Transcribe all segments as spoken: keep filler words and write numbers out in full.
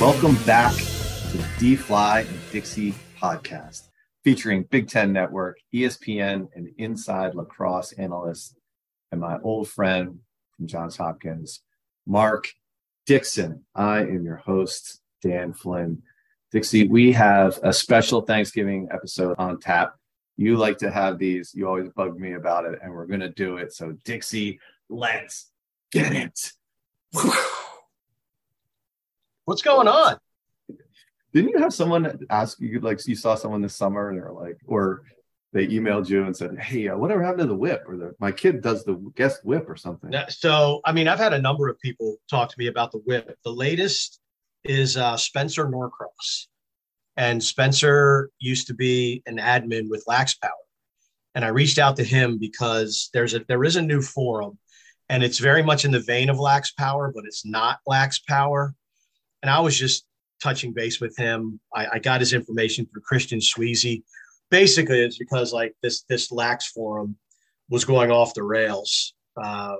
Welcome back to the D-Fly and Dixie podcast, featuring Big Ten Network, E S P N, and Inside Lacrosse analyst, and my old friend from Johns Hopkins, Mark Dixon. I am your host, Dan Flynn. Dixie, we have a special Thanksgiving episode on tap. You like to have these. You always bug me about it, and we're going to do it. So, Dixie, let's get it. What's going on? Didn't you have someone ask you, like, you saw someone this summer and they're like, or they emailed you and said, hey, uh, whatever happened to the whip? Or the, my kid does the guest whip or something. So, I mean, I've had a number of people talk to me about the whip. The latest is uh, Spencer Norcross. And Spencer used to be an admin with Lax Power. And I reached out to him because there's a there is a new forum, and it's very much in the vein of Lax Power, but it's not Lax Power. And I was just touching base with him. I, I got his information through Christian Sweezy. Basically, it's because like this this Lax forum was going off the rails. Uh,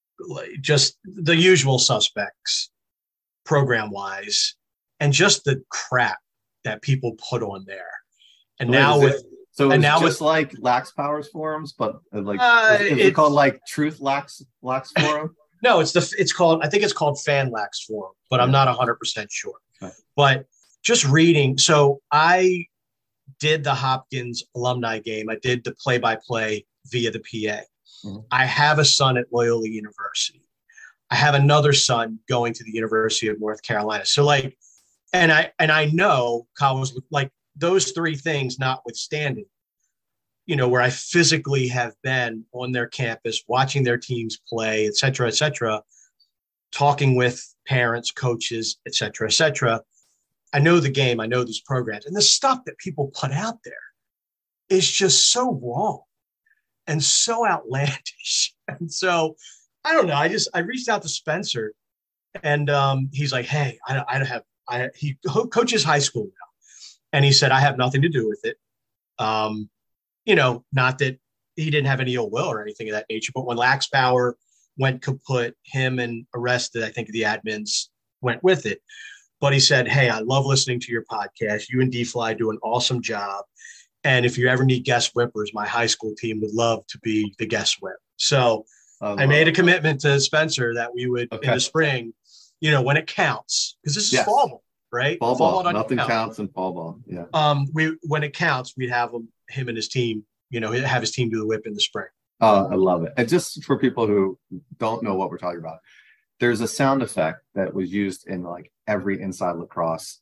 just the usual suspects, program-wise, and just the crap that people put on there. And Wait, now with it, so and it's now just with, like Lax Powers forums, but like uh, is, is it called like Truth Lax Lax Forum? No, it's the it's called I think it's called Fan Lax Forum, but I'm not one hundred percent sure. Okay. But just reading, so I did the Hopkins alumni game. I did the play-by-play via the P A. Mm-hmm. I have a son at Loyola University. I have another son going to the University of North Carolina. So like, and I and I know Kyle was like those three things notwithstanding, you know, where I physically have been on their campus, watching their teams play, et cetera, et cetera, talking with parents, coaches, et cetera, et cetera. I know the game. I know these programs. And the stuff that people put out there is just so wrong and so outlandish. And so, I don't know. I just, I reached out to Spencer and um, he's like, hey, I, I don't have, I, he coaches high school now. And he said, I have nothing to do with it. Um, you know, not that he didn't have any ill will or anything of that nature, but when Lax Power went kaput, him and arrested, I think the admins went with it. But he said, hey, I love listening to your podcast. You and D-Fly do an awesome job. And if you ever need guest whippers, my high school team would love to be the guest whip. So oh, I made a commitment to Spencer that we would, okay. in the spring, you know, when it counts, because this is yes. fall ball, right? Fall, fall ball. ball Nothing count. counts in fall ball. Yeah. Um, we when it counts, we'd have him, him and his team, you know, have his team do the whip in the spring. Oh, I love it. And just for people who don't know what we're talking about, there's a sound effect that was used in like every Inside Lacrosse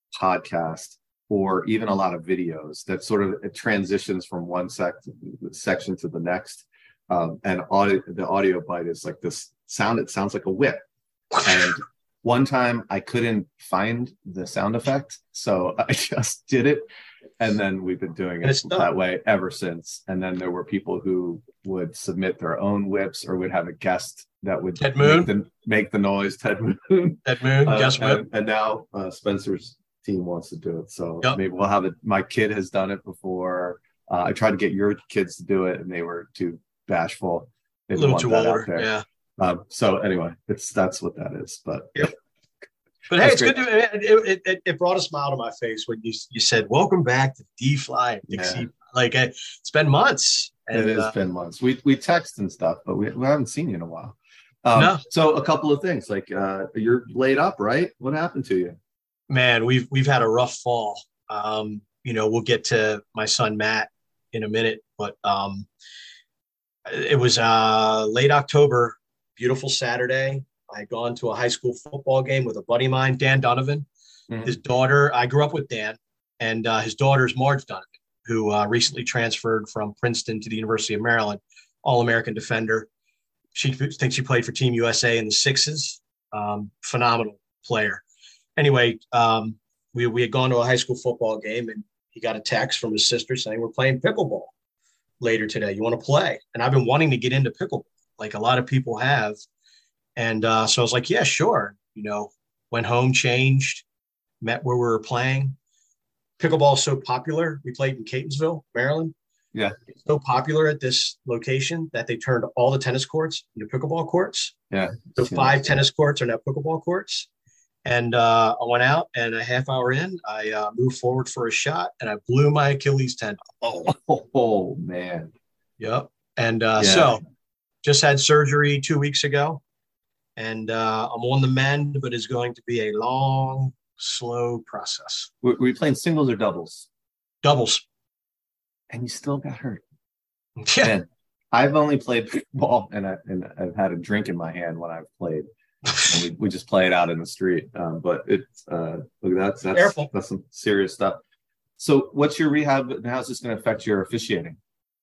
podcast or even a lot of videos that sort of it transitions from one sec- section to the next. Um, and audio, the audio bite is like this sound. It sounds like a whip. And one time I couldn't find the sound effect, so I just did it. And then we've been doing it that way ever since. And then there were people who would submit their own whips or would have a guest that would Ted Moon. Make, the, make the noise. Ted Moon. Ted Moon, uh, guest whip. And, and now uh, Spencer's team wants to do it. So yep. maybe we'll have it. My kid has done it before. Uh, I tried to get your kids to do it, and they were too bashful. They a little too older, yeah. Um, so anyway, it's that's what that is. But yep. But hey, it's great. good to it, it, it brought a smile to my face when you you said, welcome back to D-Fly and Dixie. Yeah. Like it's been months. And, it has uh, been months. We we text and stuff, but we, we haven't seen you in a while. Um, no. So a couple of things, like uh, you're laid up, right? What happened to you? Man, we've we've had a rough fall. Um, you know, we'll get to my son Matt in a minute, but um, it was uh, late October, beautiful Saturday. I had gone to a high school football game with a buddy of mine, Dan Donovan. Mm-hmm. His daughter, I grew up with Dan, and uh, his daughter's Marge Donovan, who uh, recently transferred from Princeton to the University of Maryland, All-American defender. She thinks she played for Team U S A in the sixes. Um, phenomenal player. Anyway, um, we, we had gone to a high school football game, and he got a text from his sister saying, we're playing pickleball later today. You want to play? And I've been wanting to get into pickleball, like a lot of people have. And uh, so I was like, yeah, sure. You know, went home, changed, met where we were playing. Pickleball is so popular. We played in Catonsville, Maryland. Yeah. It's so popular at this location that they turned all the tennis courts into pickleball courts. Yeah. So five tennis courts are now pickleball courts. And uh, I went out, and a half hour in, I uh, moved forward for a shot, and I blew my Achilles tendon. Oh, oh man. Yep. And uh, Yeah. so just had surgery two weeks ago, and uh, I'm on the mend, but it's going to be a long, slow process. Were, were you playing singles or doubles? Doubles. And you still got hurt. Yeah. Man, I've only played ball, and, I, and I've had a drink in my hand when I've played. And we, we just play it out in the street. Um, but it's uh, look, that's that's Careful. That's some serious stuff. So, what's your rehab, and how's this going to affect your officiating?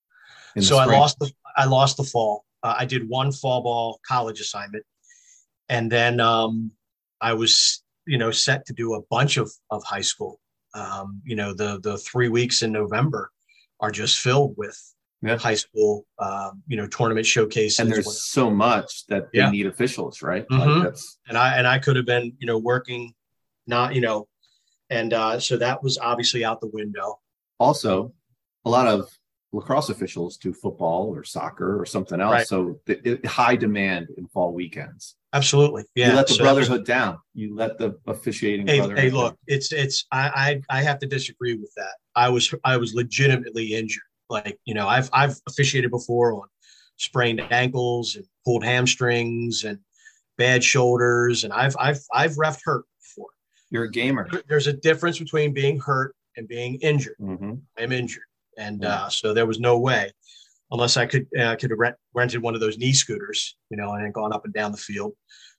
So I lost the I lost the fall. Uh, I did one fall ball college assignment, and then um, I was you know set to do a bunch of of high school. Um, you know the the three weeks in November are just filled with yeah. high school, um, you know, tournament showcases. And there's when, so much that they yeah. need officials, right? Mm-hmm. Like that's and I and I could have been, you know, working, not, you know, and uh, so that was obviously out the window. Also, a lot of lacrosse officials do football or soccer or something else, right. so it, it, high demand in fall weekends. Absolutely, yeah. You let the so brotherhood was, down. You let the officiating. Hey, brotherhood hey, look, down. it's it's I, I I have to disagree with that. I was I was legitimately injured. Like, you know, I've I've officiated before on sprained ankles and pulled hamstrings and bad shoulders, and I've I've I've reffed hurt before. You're a gamer. There's a difference between being hurt and being injured. Mm-hmm. I'm injured, and mm-hmm. uh, so there was no way, unless I could uh, could have rent, rented one of those knee scooters, you know, and gone up and down the field.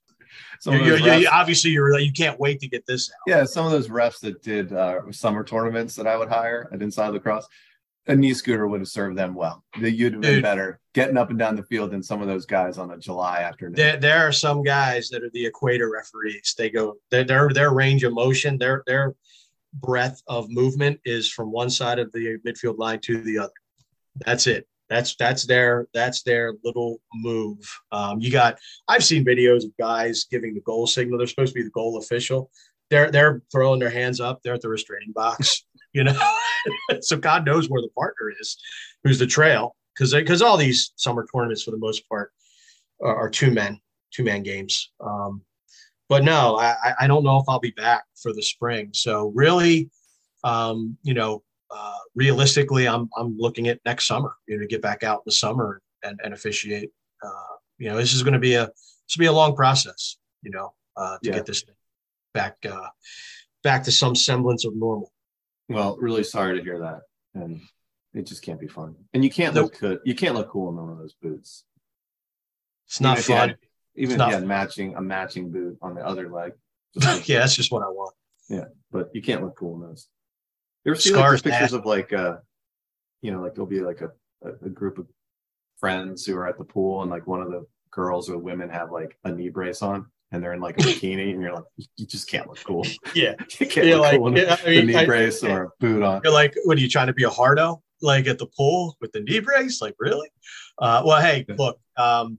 So you're, you're, refs, obviously you're you can't wait to get this out. Yeah, some of those refs that did uh, summer tournaments that I would hire at Inside Lacrosse. A knee scooter would have served them well. You'd have been Dude, better getting up and down the field than some of those guys on a July afternoon. There, there are some guys that are the equator referees. They go their their their range of motion, their their breadth of movement is from one side of the midfield line to the other. That's it. That's that's their that's their little move. Um, you got. I've seen videos of guys giving the goal signal. They're supposed to be the goal official. They're they're throwing their hands up. They're at the restraining box. You know, so God knows where the partner is, who's the trail, because because all these summer tournaments for the most part are, are two men, two man games. Um, but no, I, I don't know if I'll be back for the spring. So really, um, you know, uh, realistically, I'm I'm looking at next summer, you know, to get back out in the summer and, and officiate. Uh, you know, this is going to be a this will be a long process, you know, uh, to yeah. get this back uh, back to some semblance of normal. Well, really sorry to hear that, and it just can't be fun. And you can't nope. look good. You can't look cool in one of those boots. It's not even fun. Had, even it's if you had matching a matching boot on the other leg. Yeah, that's just what I want. Yeah, but you can't look cool in those. You ever see like, pictures of like, uh, you know, like there'll be like a, a, a group of friends who are at the pool, and like one of the girls or women have like a knee brace on. And they're in like a bikini, and you're like, you just can't look cool. Yeah, you can't you're look like, cool in yeah, a, I mean, knee I, brace or a boot on. You're like, what are you trying to be a hardo? Like at the pool with the knee brace? Like really? Uh, well, hey, look. Um,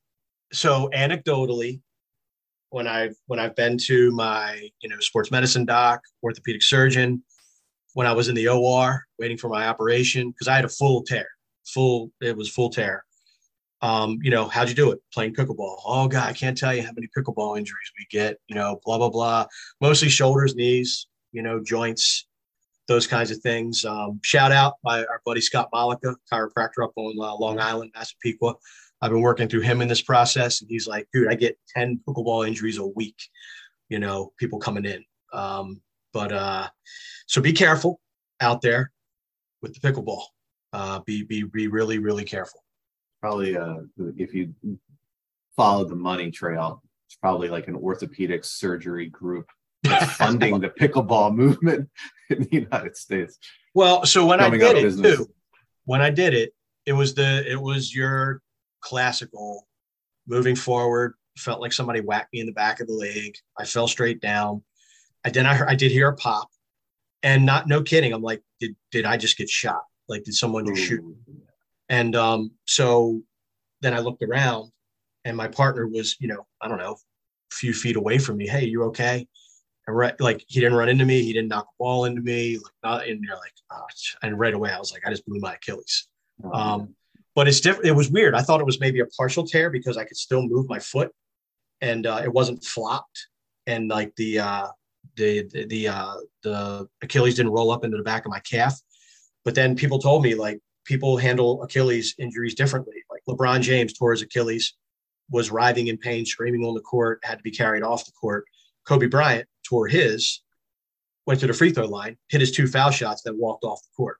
so anecdotally, when I've when I've been to my you know sports medicine doc, orthopedic surgeon, when I was in the O R waiting for my operation because I had a full tear, full it was full tear. Um, you know, how'd you do it? Playing pickleball. Oh God, I can't tell you how many pickleball injuries we get, you know, blah, blah, blah. Mostly shoulders, knees, you know, joints, those kinds of things. Um, shout out my our buddy Scott Malika, chiropractor up on uh, Long Island, Massapequa. I've been working through him in this process, and he's like, dude, I get ten pickleball injuries a week, you know, people coming in. Um, but uh, so be careful out there with the pickleball. Uh, be, be, be really, really careful. Probably uh, if you follow the money trail, it's probably like an orthopedic surgery group that's funding the pickleball movement in the United States. Well, so when I did it business. too, when I did it, it was the it was your classical moving forward. Felt like somebody whacked me in the back of the leg. I fell straight down. I then I heard, I did hear a pop, and not no kidding. I'm like, did did I just get shot? Like, did someone just shoot me? And um, so then I looked around, and my partner was, you know, I don't know, a few feet away from me. Hey, you okay? And right, like he didn't run into me. He didn't knock a ball into me. Like not in there. Like, oh, and right away I was like, I just blew my Achilles. Oh, um, but it's different. It was weird. I thought it was maybe a partial tear because I could still move my foot, and uh, it wasn't flopped. and like the uh, the the the, uh, the Achilles didn't roll up into the back of my calf. But then people told me like people handle Achilles injuries differently. Like LeBron James tore his Achilles, was writhing in pain, screaming on the court, had to be carried off the court. Kobe Bryant tore his, went to the free throw line, hit his two foul shots, then walked off the court.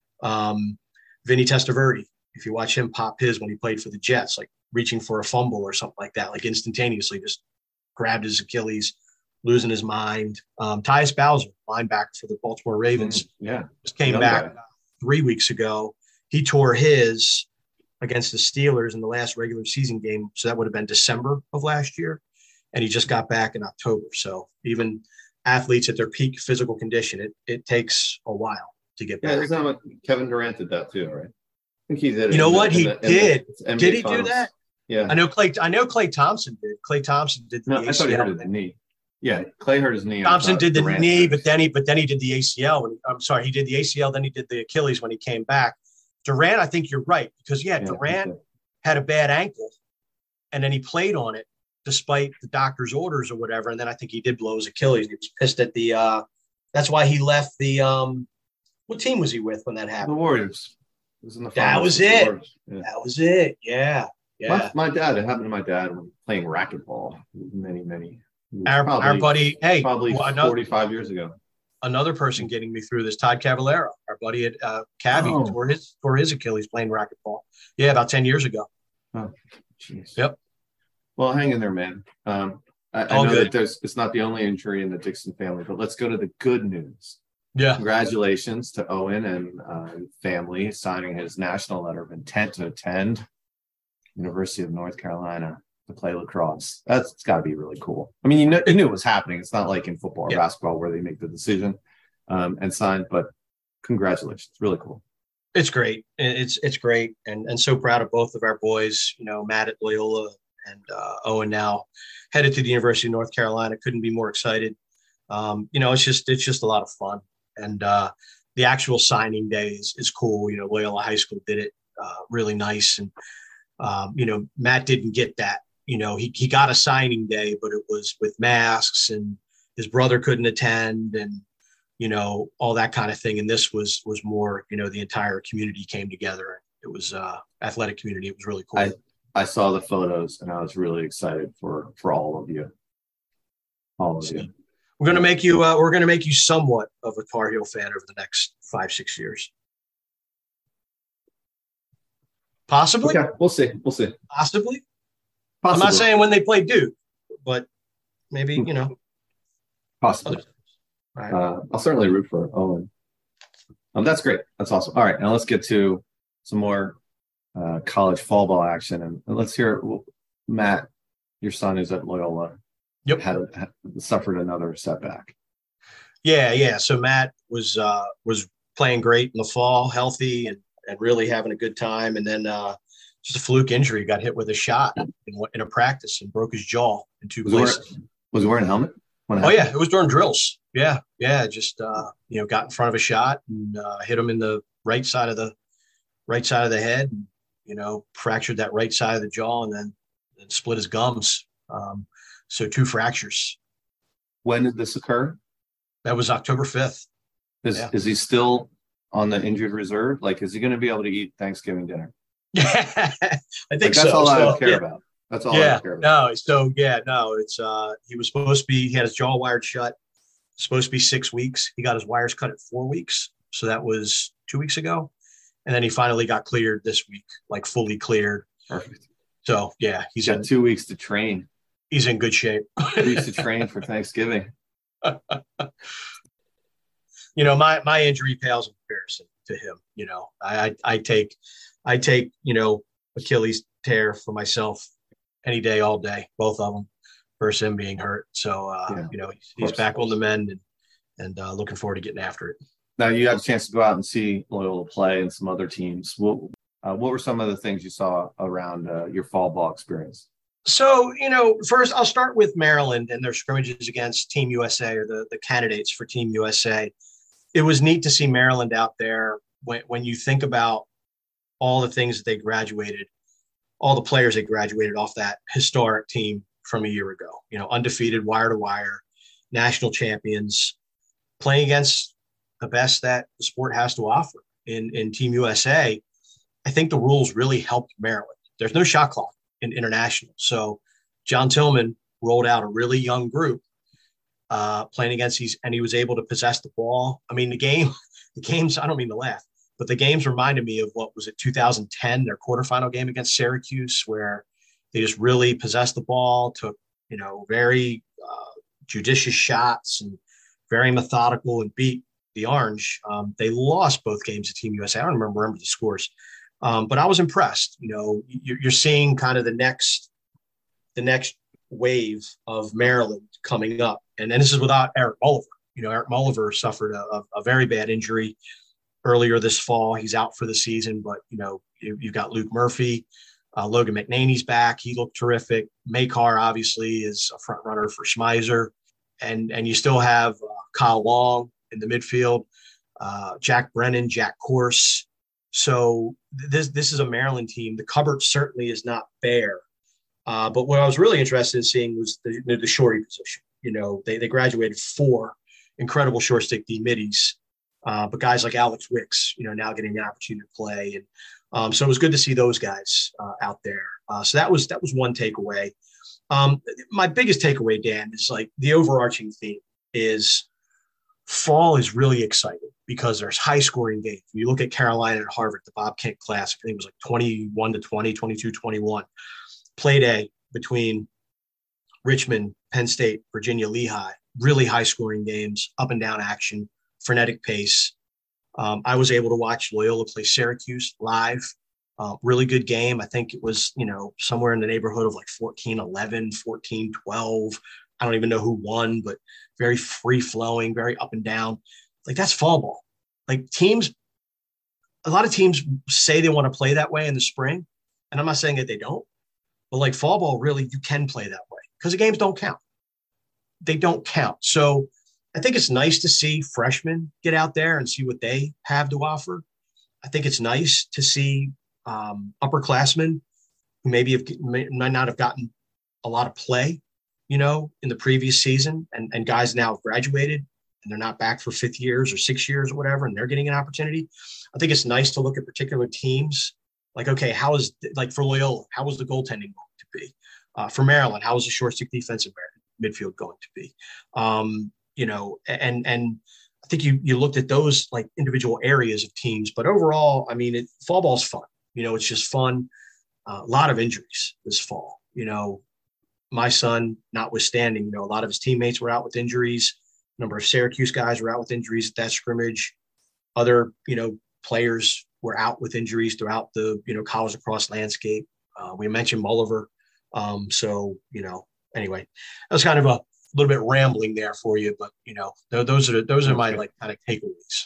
Um, Vinny Testaverde, if you watch him pop his when he played for the Jets, like reaching for a fumble or something like that, like instantaneously just grabbed his Achilles, losing his mind. Um, Tyus Bowser, linebacker for the Baltimore Ravens, mm, yeah, just came back guy. three weeks ago. He tore his against the Steelers in the last regular season game. So that would have been December of last year. And he just got back in October. So even athletes at their peak physical condition, it, it takes a while to get yeah, back. Isn't that what Kevin Durant did that too, right? I think he did. You know what? The, he the, did. The, did he finals. do that? Yeah. I know Clay, I know Clay Thompson did. Clay Thompson did the no, A C L. I thought he hurt his knee. Yeah, Clay hurt his knee. Thompson did the Durant knee, but then he but then he did the A C L. When, I'm sorry, he did the A C L, then he did the Achilles when he came back. Durant, I think you're right, because yeah, yeah Durant had a bad ankle, and then he played on it despite the doctor's orders or whatever. And then I think he did blow his Achilles. He was pissed at the. Uh, that's why he left the. Um, what team was he with when that happened? The Warriors. It was in the that was it. Yeah. That was it. Yeah, yeah. My, my dad. It happened to my dad when playing racquetball many, many. Our, probably, our buddy, hey, probably well, another, forty-five years ago. Another person getting me through this, Todd Cavallero, our buddy at uh, Cavi, oh. tore his tore his Achilles playing racquetball. Yeah, about ten years ago. Oh, jeez. Yep. Well, hang in there, man. Um, I, I know good. that there's it's not the only injury in the Dixon family, but let's go to the good news. Yeah. Congratulations to Owen and uh, family signing his national letter of intent to attend University of North Carolina to play lacrosse. That's it's got to be really cool. I mean, you know, you knew it was happening. It's not like in football or yeah. basketball where they make the decision um, and sign, but congratulations. Really cool. It's great. It's it's great. And and so proud of both of our boys, you know, Matt at Loyola and uh, Owen now headed to the University of North Carolina. Couldn't be more excited. Um, you know, it's just it's just a lot of fun. And uh, the actual signing day is, is cool. You know, Loyola High School did it uh, really nice. And, um, you know, Matt didn't get that. You know, he, he got a signing day, but it was with masks and his brother couldn't attend and, you know, all that kind of thing. And this was was more, you know, the entire community came together. It was uh, athletic community. It was really cool. I, I saw the photos and I was really excited for, for all of you. All of so, you. We're going to make you, uh, we're going to make you somewhat of a Tar Heel fan over the next five, six years. Possibly. Okay, we'll see. We'll see. Possibly. Possibly. I'm not saying when they play Duke, but maybe, you know. Possibly. Right. Uh, I'll certainly root for Owen. Um, that's great. That's awesome. All right. Now let's get to some more uh, college fall ball action. And, and let's hear Matt, your son is at Loyola. Yep. Had, had suffered another setback. Yeah. Yeah. So Matt was, uh, was playing great in the fall, healthy and, and really having a good time. And then, uh, just a fluke injury, got hit with a shot in, in a practice and broke his jaw in two was places. Wearing, was he wearing a helmet? Oh yeah, it was during drills. Yeah, yeah, just uh, you know, got in front of a shot and uh, hit him in the right side of the right side of the head. And, you know, fractured that right side of the jaw and then and split his gums. Um, so two fractures. When did this occur? That was October fifth. Is yeah. is he still on the injured reserve? Like, is he going to be able to eat Thanksgiving dinner? Yeah, I think like, that's so. That's all so, I care yeah. about. That's all yeah, I care about. No, so yeah, no, it's uh he was supposed to be he had his jaw wired shut, supposed to be six weeks. He got his wires cut at four weeks. So that was two weeks ago. And then he finally got cleared this week, like fully cleared. Perfect. So yeah, he's, he's got in, two weeks to train. He's in good shape. Two weeks to train for Thanksgiving. You know, my my injury pales in comparison to him. You know, I I, I take I take, you know, Achilles tear for myself any day, all day, both of them, versus him being hurt. So, uh, yeah, you know, he's, he's back on the mend and, and uh, looking forward to getting after it. Now, you had a chance to go out and see Loyola play and some other teams. What, uh, what were some of the things you saw around uh, your fall ball experience? So, you know, first I'll start with Maryland and their scrimmages against Team U S A or the, the candidates for Team U S A. It was neat to see Maryland out there when, when you think about all the things that they graduated, all the players that graduated off that historic team from a year ago. You know, undefeated, wire to wire, national champions, playing against the best that the sport has to offer in, in Team U S A. I think the rules really helped Maryland. There's no shot clock in international. So John Tillman rolled out a really young group uh, playing against these, and he was able to possess the ball. I mean, the game, the games, I don't mean to laugh, but the games reminded me of what was it, two thousand ten, their quarterfinal game against Syracuse, where they just really possessed the ball, took, you know, very uh, judicious shots and very methodical and beat the Orange. Um, they lost both games to Team U S A. I don't remember, remember the scores. Um, but I was impressed. You know, you're, you're seeing kind of the next, the next wave of Maryland coming up, and, and this is without Eric Mulliver. You know, Eric Mulliver suffered a, a very bad injury earlier this fall. He's out for the season, but you know, you, you've got Luke Murphy, uh, Logan McNaney's back. He looked terrific. Makar obviously is a front runner for Schmeiser, and and you still have uh, Kyle Long in the midfield, uh, Jack Brennan, Jack Corse. So this this is a Maryland team. The cupboard certainly is not bare. Uh, but what I was really interested in seeing was the, the shorty position. You know, they they graduated four incredible short stick D middies, uh, but guys like Alex Wicks, you know, now getting the opportunity to play, and um, so it was good to see those guys uh, out there. Uh, so that was that was one takeaway. Um, my biggest takeaway, Dan, is like the overarching theme is fall is really exciting because there's high scoring games. You look at Carolina and Harvard, the Bob Kent Classic, I think it was like twenty-one to twenty, twenty-two twenty-one. Play day between Richmond, Penn State, Virginia, Lehigh, really high scoring games, up and down action, frenetic pace. Um, I was able to watch Loyola play Syracuse live. Uh, really good game. I think it was, you know, somewhere in the neighborhood of like fourteen eleven, fourteen twelve. I don't even know who won, but very free flowing, very up and down. Like that's fall ball. Like teams, a lot of teams say they want to play that way in the spring. And I'm not saying that they don't, but like fall ball, really, you can play that way because the games don't count. They don't count. So I think it's nice to see freshmen get out there and see what they have to offer. I think it's nice to see um, upperclassmen who maybe have, may, might not have gotten a lot of play, you know, in the previous season, and, and guys now have graduated and they're not back for fifth years or six years or whatever, and they're getting an opportunity. I think it's nice to look at particular teams. Like, okay, how is, like for Loyola, how was the goaltending going to be? Uh, for Maryland, how was the short stick defensive midfield going to be? Um, you know, and and I think you you looked at those like individual areas of teams, but overall, I mean, it, fall ball's fun. You know, it's just fun. Uh, a lot of injuries this fall. You know, my son, notwithstanding, you know, a lot of his teammates were out with injuries. A number of Syracuse guys were out with injuries at that scrimmage. Other, you know, players were out with injuries throughout the, you know, college lacrosse landscape. Uh, we mentioned Mulliver. Um, so, you know, anyway, that was kind of a little bit rambling there for you, but, you know, th- those are, those are my like kind of takeaways.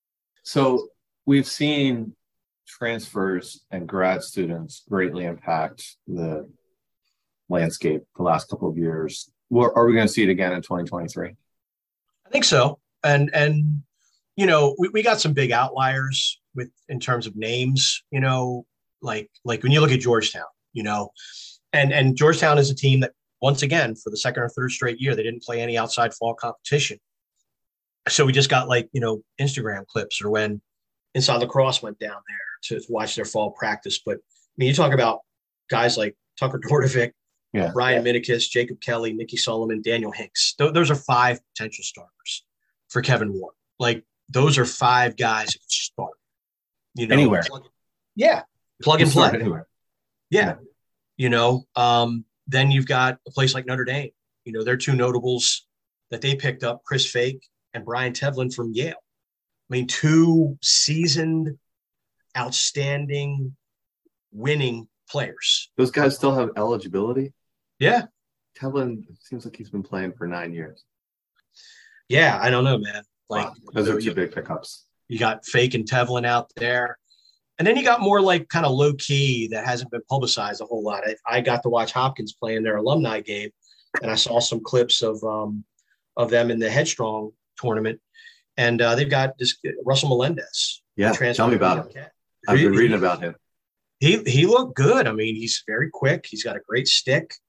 So we've seen transfers and grad students greatly impact the landscape the last couple of years. Well, are we going to see it again in twenty twenty-three? I think so. And, and, you know, we, we got some big outliers with, in terms of names, you know, like, like when you look at Georgetown, you know, and, and Georgetown is a team that once again, for the second or third straight year, they didn't play any outside fall competition. So we just got like, you know, Instagram clips or when Inside Lacrosse went down there to watch their fall practice. But I mean, you talk about guys like Tucker Dordovic, yeah, Ryan yeah. Minikis, Jacob Kelly, Nikki Solomon, Daniel Hinks. Th- those are five potential starters for Kevin Warren. Like those are five guys that can start. You know, anywhere. Plug, yeah, plug and play. Anywhere. Yeah. yeah, you know. Um, then you've got a place like Notre Dame. You know, they're two notables that they picked up, Chris Fake and Brian Tevlin from Yale. I mean, two seasoned, outstanding, winning players. Those guys still have eligibility? Yeah. Tevlin seems like he's been playing for nine years. Yeah, I don't know, man. Like wow. Those you, are two big pickups. You got Fake and Tevlin out there. And then you got more like kind of low key that hasn't been publicized a whole lot. I, I got to watch Hopkins play in their alumni game, and I saw some clips of um, of them in the Headstrong tournament. And uh, they've got this Russell Melendez. Yeah, tell me about him. I've been reading about him. He he looked good. I mean, he's very quick. He's got a great stick.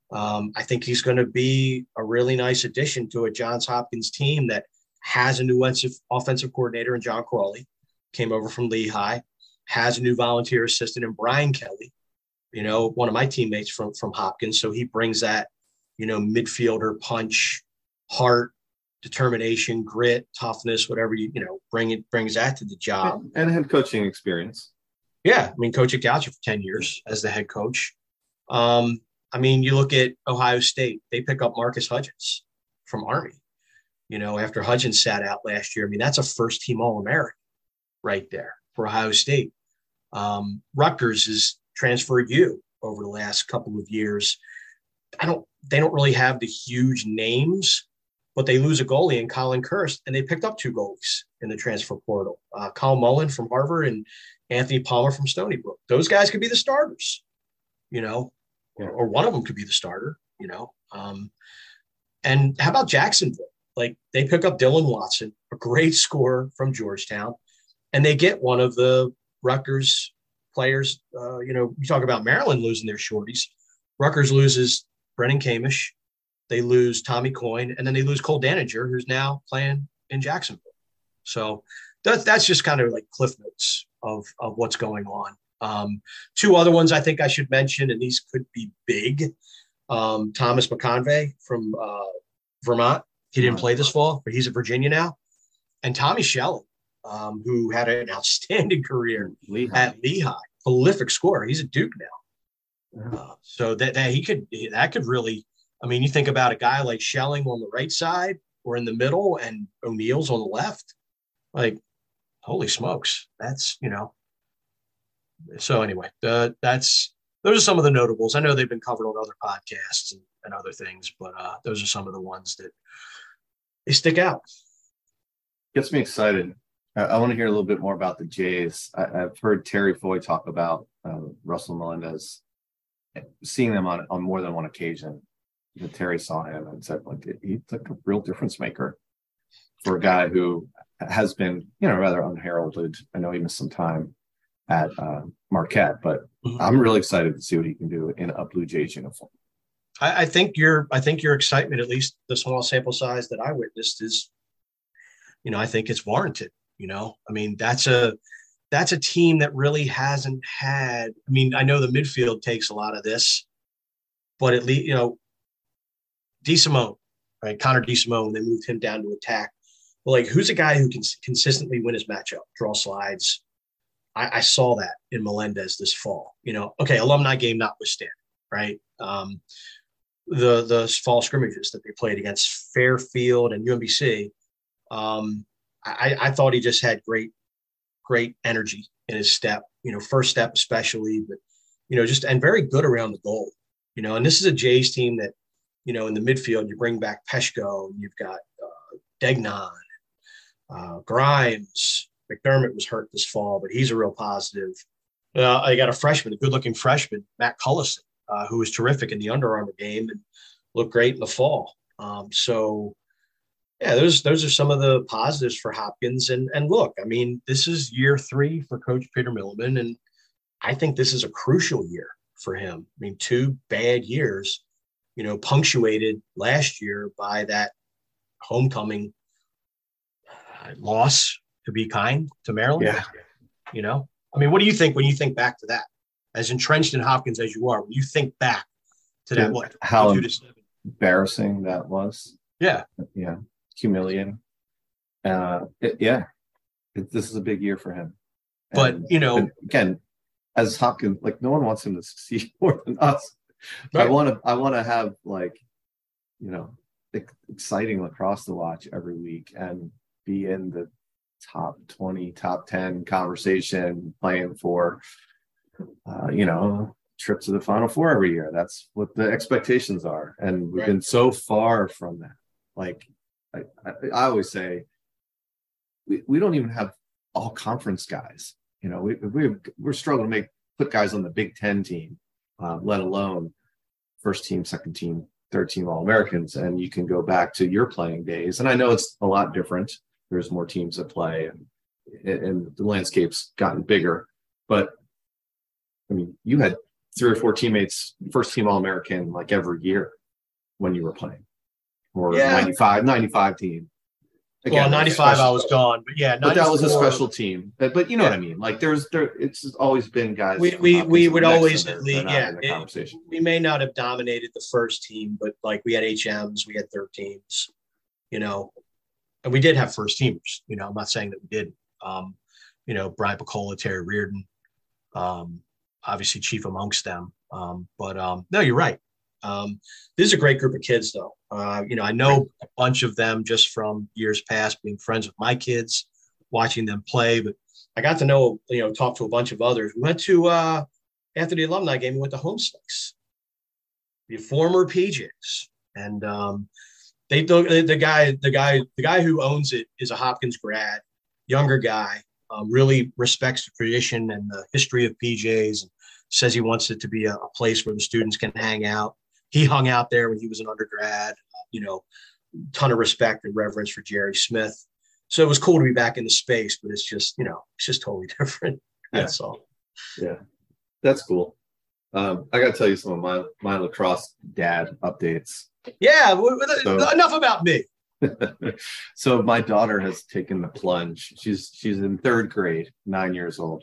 Um, I think he's going to be a really nice addition to a Johns Hopkins team that has a new offensive coordinator in John Crawley, came over from Lehigh, has a new volunteer assistant in Brian Kelly, you know, one of my teammates from, from Hopkins. So he brings that, you know, midfielder punch, heart, determination, grit, toughness, whatever you, you know, bring it, brings that to the job. And head coaching experience. Yeah. I mean, Coach at Goucher for ten years as the head coach. Um, I mean, you look at Ohio State, they pick up Marcus Hudgens from Army, you know, after Hudgens sat out last year. I mean, that's a first team All-American right there for Ohio State. Um, Rutgers has transferred you over the last couple of years. I don't, they don't really have the huge names, but they lose a goalie in Colin Kirst, and they picked up two goalies in the transfer portal. Uh, Kyle Mullen from Harvard and Anthony Palmer from Stony Brook. Those guys could be the starters, you know, or, or one of them could be the starter, you know. Um, and how about Jacksonville? Like, they pick up Dylan Watson, a great scorer from Georgetown, and they get one of the Rutgers players. Uh, you know, you talk about Maryland losing their shorties. Rutgers loses Brennan Kamish. They lose Tommy Coyne, and then they lose Cole Daninger, who's now playing in Jacksonville. So that's that's just kind of like cliff notes of, of what's going on. Um, two other ones I think I should mention, and these could be big. Um, Thomas McConvey from uh, Vermont. He didn't play this fall, but he's at Virginia now. And Tommy Shelley, um, who had an outstanding career Lehigh. at Lehigh, prolific scorer. He's at Duke now. Yeah. Uh, so that, that he could that could really. I mean, you think about a guy like Schelling on the right side or in the middle and O'Neill's on the left, like, holy smokes, that's, you know. So anyway, uh, that's, those are some of the notables. I know they've been covered on other podcasts and, and other things, but uh, those are some of the ones that they stick out. Gets me excited. I, I want to hear a little bit more about the Jays. I, I've heard Terry Foy talk about uh, Russell Melendez, seeing them on, on more than one occasion. That Terry saw him and said, like, he's like a real difference maker for a guy who has been, you know, rather unheralded. I know he missed some time at uh, Marquette, but mm-hmm. I'm really excited to see what he can do in a Blue Jays uniform. I, I think your, I think your excitement, at least the small sample size that I witnessed, is, you know, I think it's warranted. You know, I mean, that's a, that's a team that really hasn't had. I mean, I know the midfield takes a lot of this, but at least, you know. DeSimone, right? Connor DeSimone, they moved him down to attack. But like, who's a guy who can consistently win his matchup, draw slides? I, I saw that in Melendez this fall. You know, okay, alumni game notwithstanding, right? Um, the the fall scrimmages that they played against Fairfield and U M B C, um, I, I thought he just had great, great energy in his step. You know, first step especially, but you know, just and very good around the goal. You know, and this is a Jays team that. You know, in the midfield, you bring back Peshko, you've got uh, Degnan, uh, Grimes. McDermott was hurt this fall, but he's a real positive. Uh, I got a freshman, a good-looking freshman, Matt Cullison, uh, who was terrific in the Under Armour game and looked great in the fall. Um, so, yeah, those those are some of the positives for Hopkins. And and look, I mean, this is year three for Coach Peter Milliman, and I think this is a crucial year for him. I mean, two bad years. You know, punctuated last year by that homecoming uh, loss, to be kind, to Maryland. Yeah. You know, I mean, what do you think when you think back to that? As entrenched in Hopkins as you are, when you think back to that, what? How embarrassing that was. Yeah. Yeah. Humiliating. Uh, it, yeah. It, this is a big year for him. But, and, you know, again, as Hopkins, like, no one wants him to succeed more than us. Right. I want to. I want to have, like, you know, exciting lacrosse to watch every week and be in the top twenty, top ten conversation, playing for, uh, you know, trip to the Final Four every year. That's what the expectations are, and we've right. been so far from that. Like, I, I, I always say, we, we don't even have all conference guys. You know, we we we're struggling to make put guys on the Big Ten team. Uh, let alone first team, second team, third team All-Americans. And you can go back to your playing days. And I know it's a lot different. There's more teams that play and, and the landscape's gotten bigger. But, I mean, you had three or four teammates, first team All-American, like every year when you were playing, or yeah. ninety-five, ninety-five team. Again, well, ninety-five I was gone, but yeah, but that was a special team. But, but you know yeah. what I mean? Like there's there, it's always been guys. We we, we would always they're, they're yeah. In the conversation. It, we may not have dominated the first team, but like we had H Ms, we had third teams, you know, and we did have first teamers. You know, I'm not saying that we didn't. Um, you know, Brian Picola, Terry Reardon, um, obviously chief amongst them. Um, but um, no, you're right. Um, this is a great group of kids, though. Uh, you know, I know a bunch of them just from years past, being friends with my kids, watching them play. But I got to know, you know, talk to a bunch of others. We went to uh, after the alumni game, we went to Home Slicks, the former P Js, and um, they the, the guy, the guy, the guy who owns it is a Hopkins grad, younger guy, um, really respects the tradition and the history of P Js, and says he wants it to be a, a place where the students can hang out. He hung out there when he was an undergrad, uh, you know, ton of respect and reverence for Jerry Smith. So it was cool to be back in the space, but it's just, you know, it's just totally different. That's yeah. all. Yeah, that's cool. Um, I got to tell you some of my, my lacrosse dad updates. Yeah, so, enough about me. So my daughter has taken the plunge. She's she's in third grade, nine years old,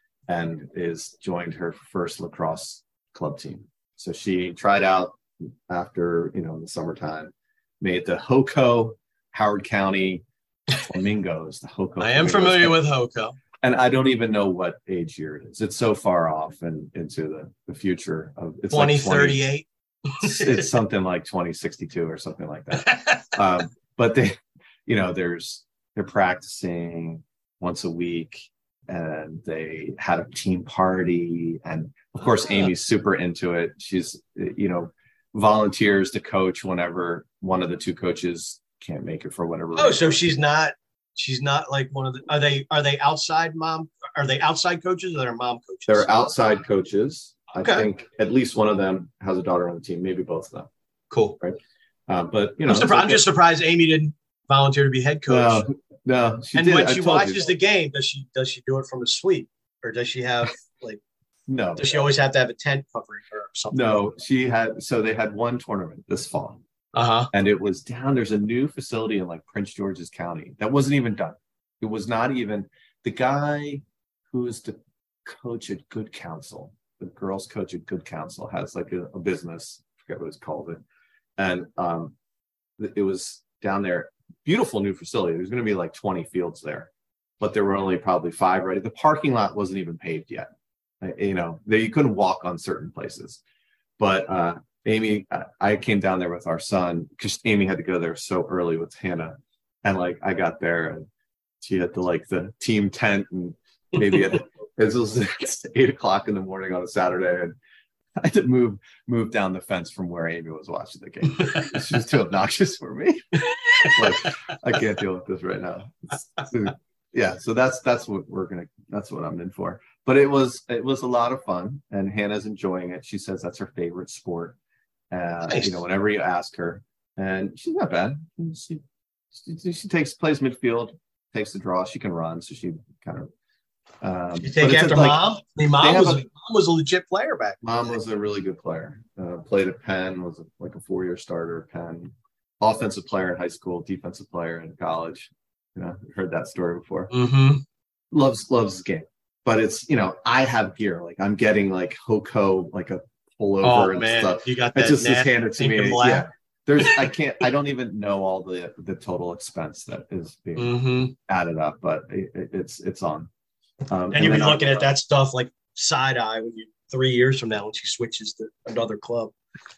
and is joined her first lacrosse club team. So she tried out after, you know, in the summertime, made the HOCO, Howard County Flamingos. The HOCO. I am Flamingos. familiar with HOCO. And I don't even know what age year it is. It's so far off and into the, the future of it's twenty thirty-eight. Like it's, it's something like twenty sixty-two or something like that. um, but they, you know, there's they're practicing once a week. And they had a team party, and of course Amy's super into it. She's, you know, volunteers to coach whenever one of the two coaches can't make it for whatever oh reason. So she's not she's not like one of the are they are they outside mom are they outside coaches or they're mom coaches? They're outside coaches. Okay. I think at least one of them has a daughter on the team, maybe both of them. Cool. Right. Uh, but you know, I'm, surpri- like I'm just surprised Amy didn't volunteer to be head coach. No. No, she and did. when I she watches you. the game, does she does she do it from a suite, or does she have like? No. Does she always have to have a tent covering her or something? No, she had. So they had one tournament this fall, uh huh, and it was down. There's a new facility in like Prince George's County that wasn't even done. It was not even the guy who's the coach at Good Counsel. The girls' coach at Good Counsel has like a, a business. I forget what it's called, it, and um, it was down there. Beautiful new facility. There's going to be like twenty fields there, but there were only probably five ready. The parking lot wasn't even paved yet. You know, they, you couldn't walk on certain places. But uh, Amy, I came down there with our son because Amy had to go there so early with Hannah, and like I got there and she had the like the team tent and maybe at, it was eight o'clock in the morning on a Saturday, and I had to move move down the fence from where Amy was watching the game. It's just too obnoxious for me. Like I can't deal with this right now. So, yeah, so that's that's what we're gonna. That's what I'm in for. But it was it was a lot of fun, and Hannah's enjoying it. She says that's her favorite sport. Uh, nice. You know, whenever you ask her, and she's not bad. She she, she takes plays midfield, takes the draw. She can run, so she kind of. Um, you take after like, mom. I mean, mom was a, a, mom was a legit player back then. Mom was a really good player. Uh, played at Penn. Was a, like a four-year starter at Penn. Offensive player in high school. Defensive player in college. You know, heard that story before. Mm-hmm. Loves loves the game, but it's you know I have gear like I'm getting like HOCO like a pullover oh, and man. stuff. You got that. It just is handed to me. Yeah. There's I can't I don't even know all the the total expense that is being mm-hmm. added up, but it, it, it's it's on. Um, and, and you'll be looking at that stuff like side eye when you three years from now when she switches to another club.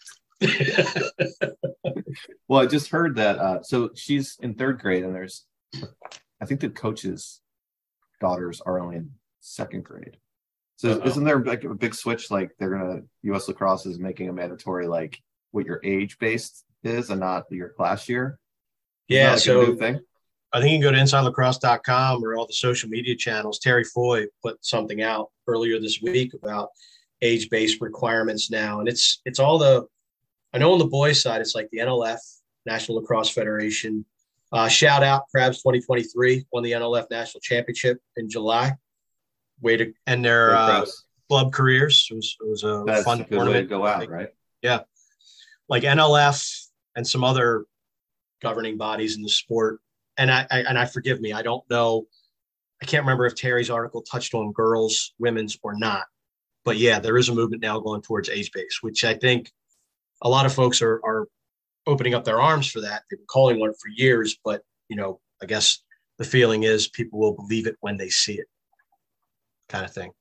Well, I just heard that. Uh, so she's in third grade, and there's, I think the coach's daughters are only in second grade. So Uh-oh. Isn't there like a big switch? Like they're gonna U S Lacrosse is making a mandatory like what your age based is and not your class year. Isn't yeah. Like so a new thing? I think you can go to inside lacrosse dot com or all the social media channels. Terry Foy put something out earlier this week about age-based requirements now. And it's it's all the – I know on the boys' side, it's like the N L F, National Lacrosse Federation. Uh, shout out, Crabs twenty twenty-three, won the N L F National Championship in July. Way to – and their uh, club careers. It was it was a That's fun a good tournament. way to go out, like, right? Yeah, like N L F and some other governing bodies in the sport. And I, I and I forgive me, I don't know. I can't remember if Terry's article touched on girls, women's, or not. But yeah, there is a movement now going towards age base, which I think a lot of folks are are opening up their arms for that. They've been calling on it for years, but you know, I guess the feeling is people will believe it when they see it, kind of thing.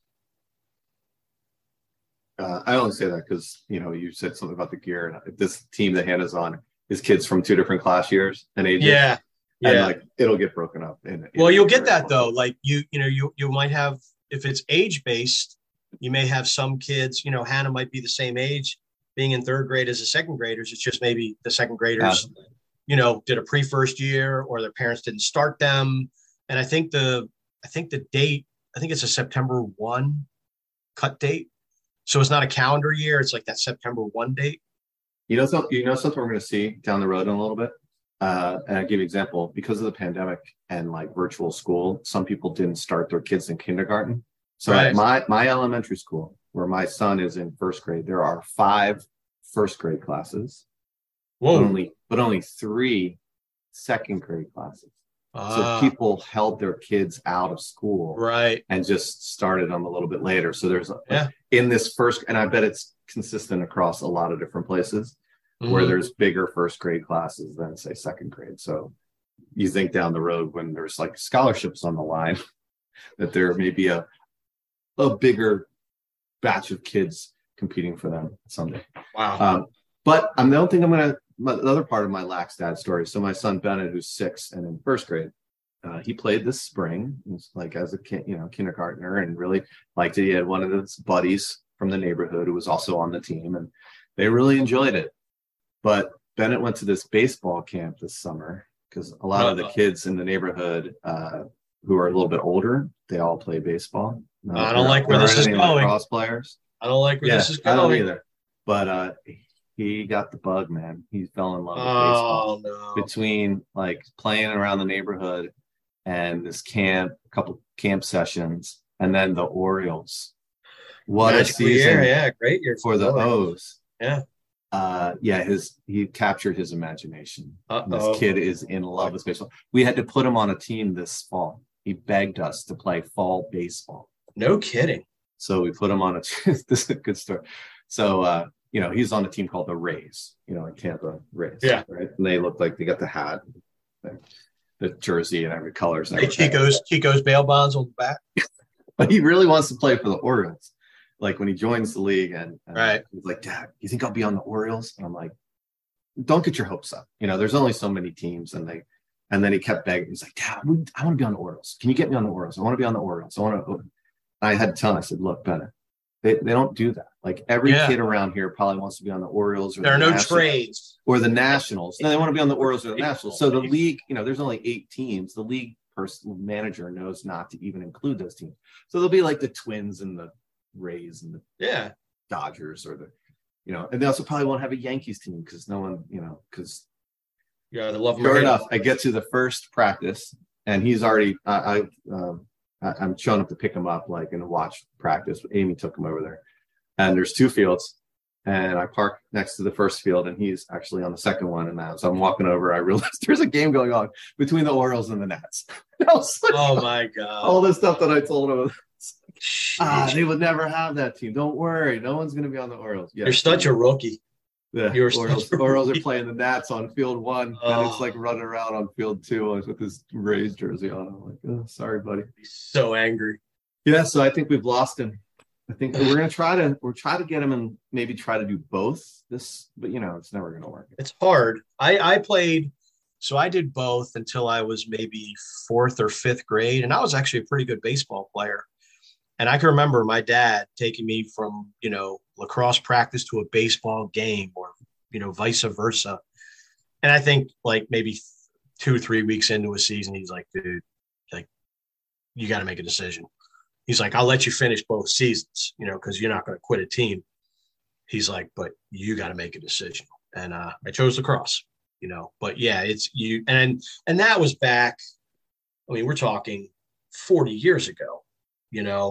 Uh, I only say that because you know you said something about the gear. And this team that Hannah's on is kids from two different class years and ages. Yeah, yeah. And like it'll get broken up. In, in well, you'll get that though. Like you, you know, you you might have, if it's age based, you may have some kids. You know, Hannah might be the same age, being in third grade as the second graders. It's just maybe the second graders, yeah. you know, did a pre first year, or their parents didn't start them. And I think the I think the date, I think it's a September first cut date. So it's not a calendar year. It's like that September first date. You know, so, you know something we're going to see down the road in a little bit? Uh, and I'll give you an example. Because of the pandemic and like virtual school, some people didn't start their kids in kindergarten. So right. at my, my elementary school, where my son is in first grade, there are five first grade classes, Whoa. But only, but only three second grade classes. Uh, so people held their kids out of school, right, and just started them a little bit later. So there's a, yeah. in this first, and I bet it's consistent across a lot of different places mm-hmm. where there's bigger first grade classes than say second grade. So you think down the road when there's like scholarships on the line that there may be a a bigger batch of kids competing for them someday. Wow. Um, but I don't think I'm going to. The other part of my lax dad story. So my son Bennett, who's six and in first grade, uh, he played this spring, like as a kid, you know, kindergartner, and really liked it. He had one of his buddies from the neighborhood who was also on the team, and they really enjoyed it. But Bennett went to this baseball camp this summer because a lot uh-huh. of the kids in the neighborhood uh, who are a little bit older, they all play baseball. Uh, I don't like where this is going. Cross players. I don't like where yeah, this is going. I don't either. But uh, he got the bug, man. He fell in love with oh, baseball. No. Between like playing around the neighborhood and this camp, a couple camp sessions, and then the Orioles. What Magical a season! Year. Yeah, great year for the O's. Yeah, uh, yeah. His he captured his imagination. Uh-oh. This kid is in love with baseball. We had to put him on a team this fall. He begged us to play fall baseball. No kidding. So we put him on a. This is a good story. So. uh You know, he's on a team called the Rays, you know, like Tampa Rays. Yeah. Right. And they look like they got the hat, the jersey, and every colors. And hey, Chico's, Chico's bail bonds on the back. But he really wants to play for the Orioles. Like when he joins the league and, and right. he's like, Dad, you think I'll be on the Orioles? And I'm like, don't get your hopes up. You know, there's only so many teams. And they, and then he kept begging. He's like, Dad, I want to be on the Orioles. Can you get me on the Orioles? I want to be on the Orioles. I want to. I had to tell him, I said, look, Bennett. They they don't do that. Like every yeah. kid around here probably wants to be on the Orioles. Or there the are no Nationals, trades. or the Nationals. No, they want to be on the Orioles or the Nationals. So the league, you know, there's only eight teams. The league person manager knows not to even include those teams. So there'll be like the Twins and the Rays and the yeah Dodgers or the, you know, and they also probably won't have a Yankees team because no one, you know, because yeah, they love. Sure enough, I get to the first practice and he's already. I. I um, I'm showing up to pick him up, like in a watch practice. Amy took him over there, and there's two fields, and I park next to the first field, and he's actually on the second one. And as I'm walking over, I realized there's a game going on between the Orioles and the Nats. Like, oh my god! All the stuff that I told him, ah, they would never have that team. Don't worry, no one's going to be on the Orioles. Yeah, you're such a rookie. The You're Orioles, Orioles are playing the Nats on field one, oh. and it's like running around on field two with his Rays jersey on. I'm like, oh, sorry, buddy. He's so angry. Yeah, so I think we've lost him. I think we're gonna try to we're try to get him and maybe try to do both this, but you know, it's never gonna work. It's hard. I I played, so I did both until I was maybe fourth or fifth grade, and I was actually a pretty good baseball player. And I can remember my dad taking me from, you know, lacrosse practice to a baseball game or, you know, vice versa. And I think like maybe two or three weeks into a season, he's like, dude, like, you got to make a decision. He's like, I'll let you finish both seasons, you know, because you're not going to quit a team. He's like, but you got to make a decision. And uh, I chose lacrosse, you know, but yeah, it's you. And, and that was back, I mean, we're talking forty years ago, you know.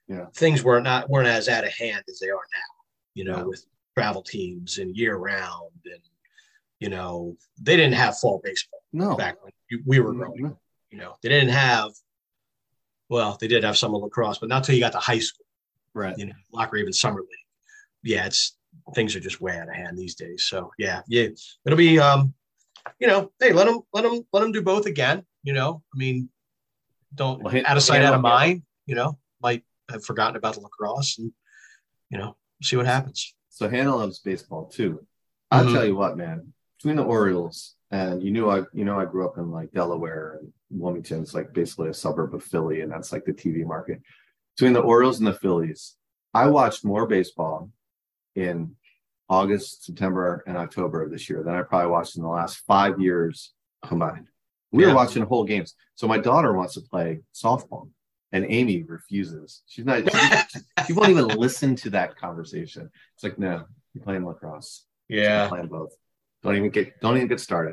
Yeah. things were not weren't as out of hand as they are now, you know, Yeah. with travel teams and year round. And, you know, they didn't have fall baseball No. back when we were growing No. up. You know, they didn't have, well, they did have summer lacrosse, but not until you got to high school, Right. you know, Locker even summer league. Yeah, it's things are just way out of hand these days. So yeah, yeah, it'll be, um, you know, hey, let them, let them, let them do both again. You know, I mean, don't Well, out of sight, out of handle- mind. You know, might have forgotten about the lacrosse, and you know, see what happens. So Hannah loves baseball too. I'll Mhm. tell you what, man. Between the Orioles and you knew I, you know, I grew up in like Delaware and Wilmington's like basically a suburb of Philly, and that's like the T V market. Between the Orioles and the Phillies, I watched more baseball in August, September, and October of this year than I probably watched in the last five years combined. We Yeah. were watching whole games. So my daughter wants to play softball, and Amy refuses. She's not. She, she won't even listen to that conversation. It's like, no, you're playing lacrosse. Yeah. You're playing both. Don't even get. Don't even get started.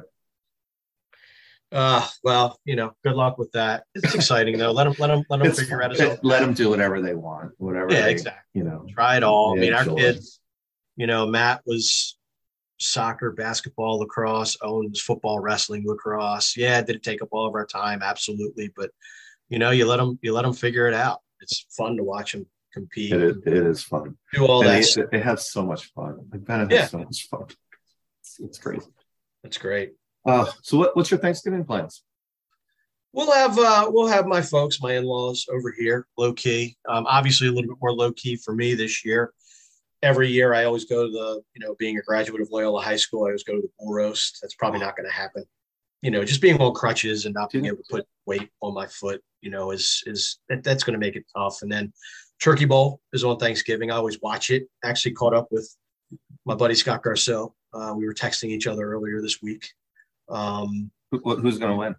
Uh, well, you know, good luck with that. It's exciting though. Let them, let them, let them It's figure fun. out his own. Let them do whatever they want. Whatever. Yeah, they, exactly. You know. Try it all. I mean, our enjoy. kids, you know, Matt was soccer, basketball, lacrosse. Owen was football, wrestling, lacrosse. Yeah, did it take up all of our time? Absolutely. But you know, you let them, you let them figure it out. It's fun to watch them compete. It is, it is fun. Do all And that. they, stuff. they have so much fun. Like Ben has Yeah. so much fun. It's, it's crazy. That's great. Uh, so what, what's your Thanksgiving plans? We'll have uh, we'll have my folks, my in-laws over here, low key. Um, obviously, a little bit more low key for me this year. Every year, I always go to the, you know, being a graduate of Loyola High School, I always go to the bull roast. That's probably not going to happen. You know, just being on crutches and not being able to put weight on my foot, you know, is is that, that's going to make it tough. And then Turkey Bowl is on Thanksgiving. I always watch it. Actually, caught up with my buddy Scott Garceau. Uh, we were texting each other earlier this week. Um, Who, who's going to win?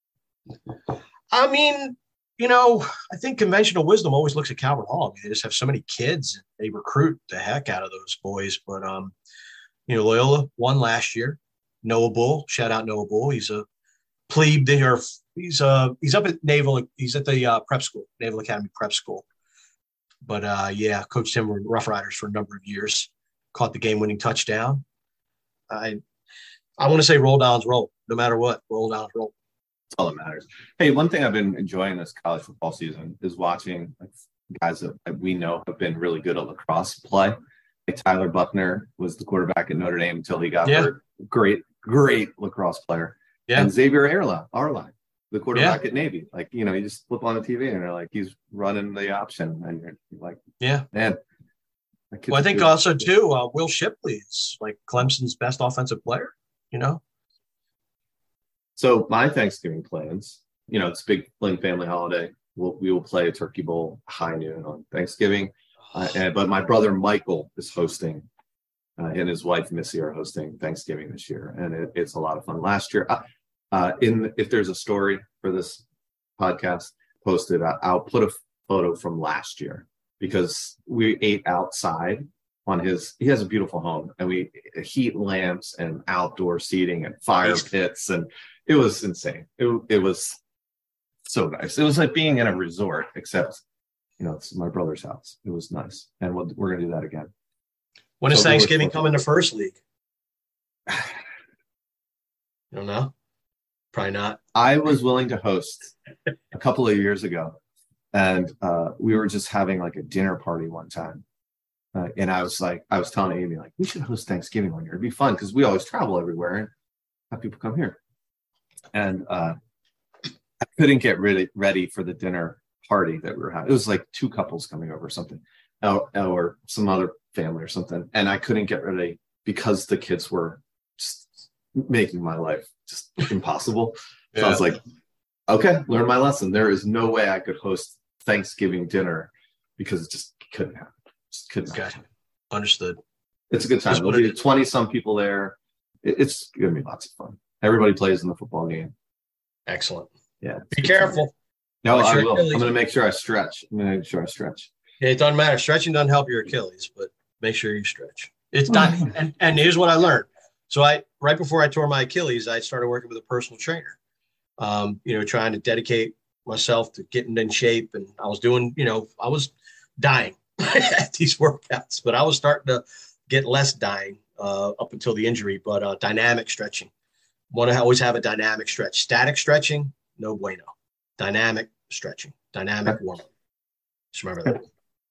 I mean, you know, I think conventional wisdom always looks at Calvert Hall. I mean, they just have so many kids. They recruit the heck out of those boys. But, um, you know, Loyola won last year. Noah Bull, shout out Noah Bull. He's a plebe there. He's uh he's up at Naval. He's at the uh, prep school, Naval Academy prep school. But uh, yeah, coached him with Rough Riders for a number of years. Caught the game-winning touchdown. I I want to say roll downs roll, no matter what. Roll downs roll. That's all that matters. Hey, one thing I've been enjoying this college football season is watching like, guys that we know have been really good at lacrosse play. Like Tyler Buckner was the quarterback at Notre Dame until he got Yeah. hurt. Great, great lacrosse player. Yeah. And Xavier Arla, Arline, the quarterback Yeah. at Navy. Like, you know, you just flip on the T V and they're like, he's running the option. And you're like, Yeah. man. that kid's Well, I think good. also too, uh, Will Shipley is like Clemson's best offensive player. You know. So my Thanksgiving plans, you know, it's a big Flynn family holiday. We'll, we will play a turkey bowl high noon on Thanksgiving. Uh, and, but my brother Michael is hosting, uh, and his wife Missy are hosting Thanksgiving this year, and it, it's a lot of fun. Last year, uh, uh, in if there's a story for this podcast posted, uh, I'll put a photo from last year because we ate outside on his. He has a beautiful home, and we heat lamps and outdoor seating and fire pits, and it was insane. It it was so nice. It was like being in a resort, except. You know, it's my brother's house. It was nice. And we'll, we're going to do that again. When does So Thanksgiving we're- come into first league? I don't know. Probably not. I was willing to host a couple of years ago. And uh, we were just having like a dinner party one time. Uh, and I was like, I was telling Amy, like, we should host Thanksgiving one year. It'd be fun because we always travel everywhere and have people come here. And uh, I couldn't get really ready for the dinner party that we were having. It was like two couples coming over or something, or, or some other family or something. And I couldn't get ready because the kids were just making my life just impossible. So Yeah. I was like, okay, learn my lesson. There is no way I could host Thanksgiving dinner because it just couldn't happen. Just couldn't Okay. happen. Understood. It's a good time. Just There'll be twenty some people there. It, it's going to be lots of fun. Everybody plays in the football game. Excellent. Yeah. Be careful. No, Watch I your will. I'm Achilles. going to make sure I stretch. I'm going to make sure I stretch. Yeah, it doesn't matter. Stretching doesn't help your Achilles, but make sure you stretch. It's not. and, and here's what I learned. So I, right before I tore my Achilles, I started working with a personal trainer, um, you know, trying to dedicate myself to getting in shape. And I was doing, you know, I was dying at these workouts, but I was starting to get less dying uh, up until the injury. But uh, dynamic stretching, want to always have a dynamic stretch. Static stretching, no bueno. Dynamic stretching, dynamic warm up. Just remember that.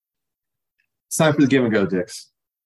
It's time for the give and go, Dix.